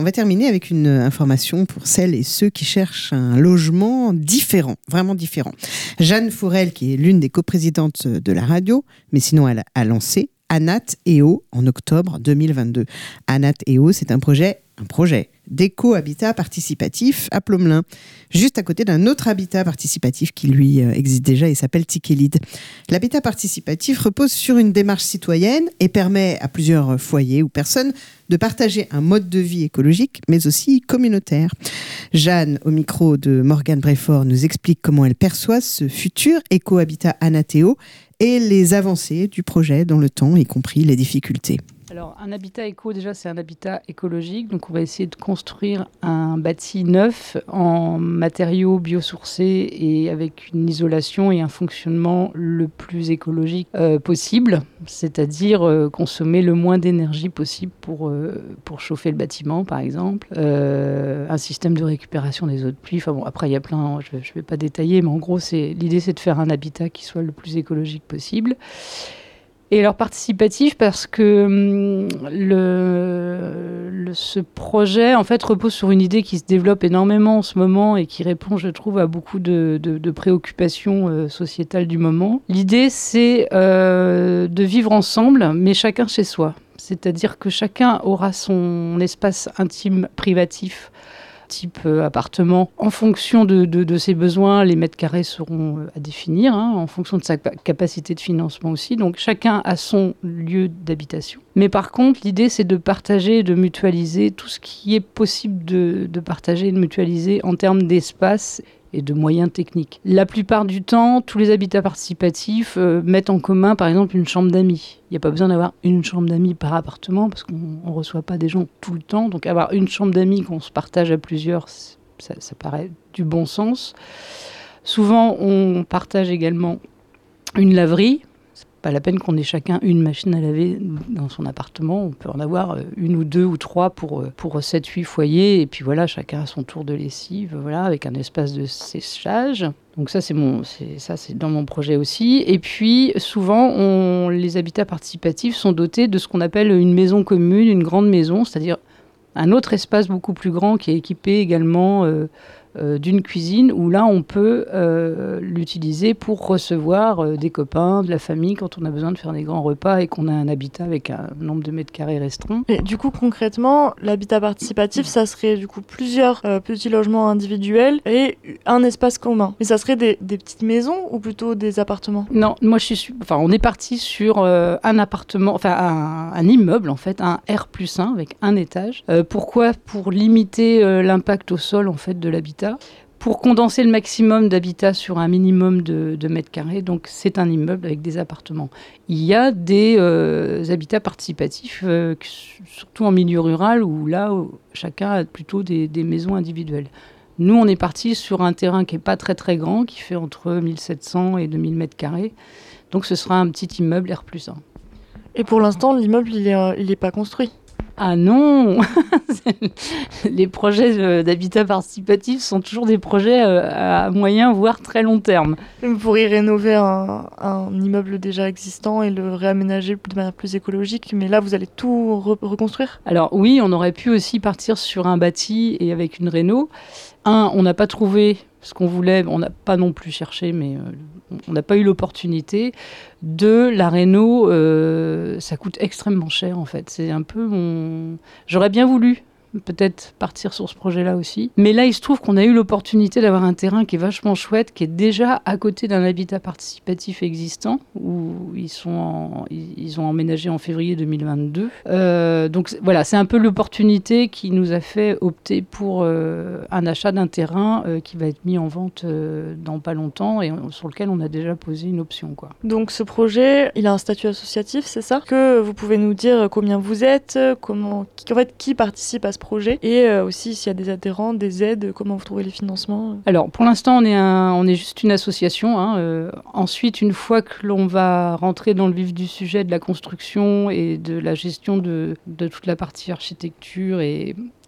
On va terminer avec une information pour celles et ceux qui cherchent un logement différent, vraiment différent. Jeanne Fourel, qui est l'une des coprésidentes de la radio, mais sinon elle a lancé Anat & Eau en octobre 2022. Anat & Eau, c'est un projet d'éco-habitat participatif à Plomelin, juste à côté d'un autre habitat participatif qui lui existe déjà et s'appelle Tikelid. L'habitat participatif repose sur une démarche citoyenne et permet à plusieurs foyers ou personnes de partager un mode de vie écologique, mais aussi communautaire. Jeanne, au micro de Morgane Bréfort, nous explique comment elle perçoit ce futur éco-habitat Anat & Eau et les avancées du projet dans le temps, y compris les difficultés. Alors, un habitat éco, déjà, c'est un habitat écologique. Donc, on va essayer de construire un bâti neuf en matériaux biosourcés et avec une isolation et un fonctionnement le plus écologique possible. C'est-à-dire consommer le moins d'énergie possible pour chauffer le bâtiment, par exemple. Un système de récupération des eaux de pluie. Enfin bon, après, il y a plein, je ne vais pas détailler, mais en gros, l'idée, c'est de faire un habitat qui soit le plus écologique possible. Et alors participatif parce que ce projet en fait repose sur une idée qui se développe énormément en ce moment et qui répond, je trouve, à beaucoup de préoccupations sociétales du moment. L'idée, c'est de vivre ensemble, mais chacun chez soi. C'est-à-dire que chacun aura son espace intime, privatif, type appartement. En fonction de ses besoins, les mètres carrés seront à définir, en fonction de sa capacité de financement aussi. Donc chacun a son lieu d'habitation. Mais par contre, l'idée, c'est de partager et de mutualiser tout ce qui est possible de partager et de mutualiser en termes d'espace et de moyens techniques. La plupart du temps, tous les habitats participatifs mettent en commun, par exemple, une chambre d'amis. Il n'y a pas besoin d'avoir une chambre d'amis par appartement, parce qu'on ne reçoit pas des gens tout le temps. Donc avoir une chambre d'amis qu'on se partage à plusieurs, ça paraît du bon sens. Souvent, on partage également une laverie. Pas la peine qu'on ait chacun une machine à laver dans son appartement. On peut en avoir une ou deux ou trois pour 7-8 foyers. Et puis voilà, chacun a son tour de lessive, voilà, avec un espace de séchage. Donc ça, c'est dans mon projet aussi. Et puis, souvent, les habitats participatifs sont dotés de ce qu'on appelle une maison commune, une grande maison, c'est-à-dire un autre espace beaucoup plus grand qui est équipé également d'une cuisine où là on peut l'utiliser pour recevoir des copains, de la famille quand on a besoin de faire des grands repas et qu'on a un habitat avec un nombre de mètres carrés restreint. Et du coup concrètement, l'habitat participatif, ça serait du coup plusieurs petits logements individuels et un espace commun. Mais ça serait des petites maisons ou plutôt des appartements ? Non, moi on est parti sur un appartement, un immeuble en fait, un R+1 avec un étage. Pourquoi ? Pour limiter l'impact au sol en fait de l'habitat. Pour condenser le maximum d'habitat sur un minimum de mètres carrés, donc c'est un immeuble avec des appartements. Il y a des habitats participatifs, surtout en milieu rural, où chacun a plutôt des maisons individuelles. Nous, on est parti sur un terrain qui n'est pas très très grand, qui fait entre 1700 et 2000 mètres carrés. Donc ce sera un petit immeuble R+1. Et pour l'instant, l'immeuble, il est pas construit ? Ah non. Les projets d'habitat participatif sont toujours des projets à moyen, voire très long terme. Vous pourriez rénover un immeuble déjà existant et le réaménager de manière plus écologique, mais là, vous allez tout reconstruire ? Alors oui, on aurait pu aussi partir sur un bâti et avec une réno. On n'a pas trouvé ce qu'on voulait, on n'a pas non plus cherché, mais on n'a pas eu l'opportunité. La réno, ça coûte extrêmement cher en fait. C'est un peu J'aurais bien voulu peut-être partir sur ce projet-là aussi. Mais là, il se trouve qu'on a eu l'opportunité d'avoir un terrain qui est vachement chouette, qui est déjà à côté d'un habitat participatif existant, où ils ont emménagé en février 2022. Donc voilà, c'est un peu l'opportunité qui nous a fait opter pour un achat d'un terrain qui va être mis en vente dans pas longtemps et sur lequel on a déjà posé une option, quoi. Donc ce projet, il a un statut associatif, c'est ça ? Que vous pouvez nous dire combien vous êtes, qui participe à ce projet et aussi s'il y a des adhérents, des aides, comment vous trouvez les financements ? Alors pour l'instant on est juste une association. Ensuite, une fois que l'on va rentrer dans le vif du sujet de la construction et de la gestion de toute la partie architecture et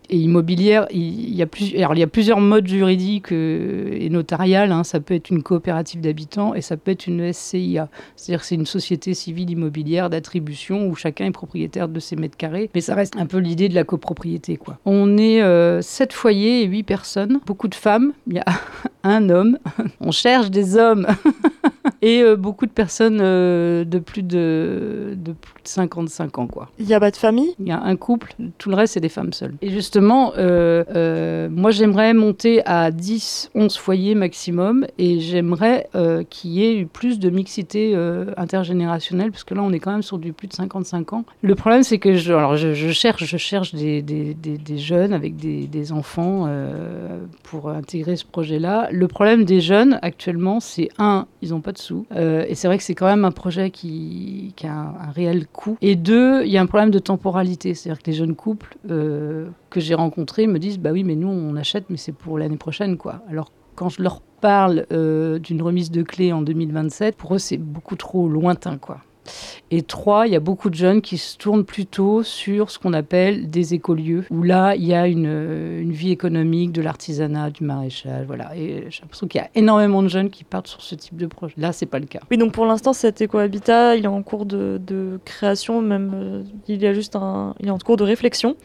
Et immobilière, il y a plusieurs modes juridiques et notariales. Ça peut être une coopérative d'habitants et ça peut être une SCIA. C'est-à-dire que c'est une société civile immobilière d'attribution où chacun est propriétaire de ses mètres carrés. Mais ça reste un peu l'idée de la copropriété, quoi. On est 7 foyers et 8 personnes. Beaucoup de femmes. Il y a un homme. On cherche des hommes. Et beaucoup de personnes de plus de 55 ans, quoi. Il n'y a pas de famille ? Il y a un couple, tout le reste, c'est des femmes seules. Et justement, moi, j'aimerais monter à 10-11 foyers maximum et j'aimerais qu'il y ait plus de mixité intergénérationnelle, parce que là, on est quand même sur du plus de 55 ans. Le problème, c'est que je cherche des jeunes avec des enfants pour intégrer ce projet-là. Le problème des jeunes, actuellement, c'est ils n'ont pas de sous. Et c'est vrai que c'est quand même un projet qui a un réel coût. Et 2, il y a un problème de temporalité. C'est-à-dire que les jeunes couples que j'ai rencontrés me disent « Bah oui, mais nous, on achète, mais c'est pour l'année prochaine, quoi. » Alors, quand je leur parle d'une remise de clés en 2027, pour eux, c'est beaucoup trop lointain, quoi. Et 3, il y a beaucoup de jeunes qui se tournent plutôt sur ce qu'on appelle des écolieux, où là, il y a une vie économique, de l'artisanat, du maraîchage, voilà. Et j'ai l'impression qu'il y a énormément de jeunes qui partent sur ce type de projet. Là, c'est pas le cas. Oui, donc pour l'instant, cet éco-habitat, il est en cours de création, même il est en cours de réflexion.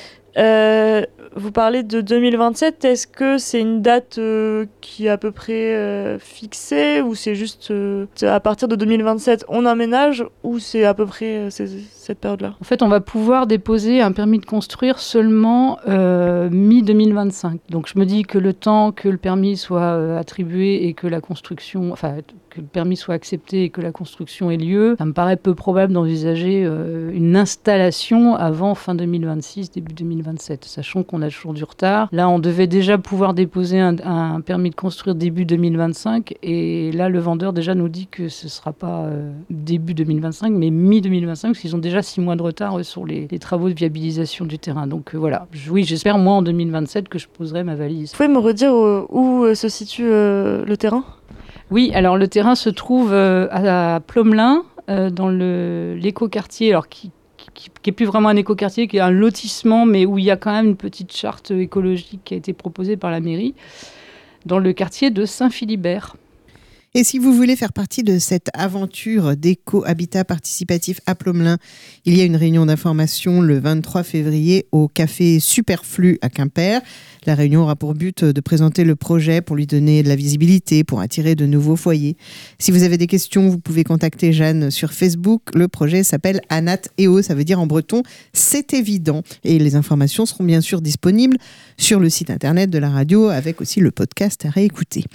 Vous parlez de 2027, est-ce que c'est une date qui est à peu près fixée ou c'est juste à partir de 2027 on emménage ou c'est à peu près cette période-là ? En fait, on va pouvoir déposer un permis de construire seulement mi-2025. Donc je me dis que le temps que le permis soit attribué et que la construction, que le permis soit accepté et que la construction ait lieu, ça me paraît peu probable d'envisager une installation avant fin 2026, début 2027, sachant qu'on a toujours du retard. Là, on devait déjà pouvoir déposer un permis de construire début 2025 et là, le vendeur déjà nous dit que ce ne sera pas début 2025, mais mi-2025, parce qu'ils ont déjà 6 mois de retard sur les travaux de viabilisation du terrain. Donc voilà, oui, j'espère moi en 2027 que je poserai ma valise. Vous pouvez me redire où se situe le terrain ? Oui, alors le terrain se trouve à Plomelin, dans l'écoquartier, alors qui est plus vraiment un écoquartier, qui est un lotissement, mais où il y a quand même une petite charte écologique qui a été proposée par la mairie, dans le quartier de Saint-Philibert. Et si vous voulez faire partie de cette aventure d'éco-habitat participatif à Plomelin, il y a une réunion d'information le 23 février au café Superflu à Quimper. La réunion aura pour but de présenter le projet pour lui donner de la visibilité, pour attirer de nouveaux foyers. Si vous avez des questions, vous pouvez contacter Jeanne sur Facebook. Le projet s'appelle Anat EO, ça veut dire en breton « c'est évident ». Et les informations seront bien sûr disponibles sur le site internet de la radio avec aussi le podcast à réécouter.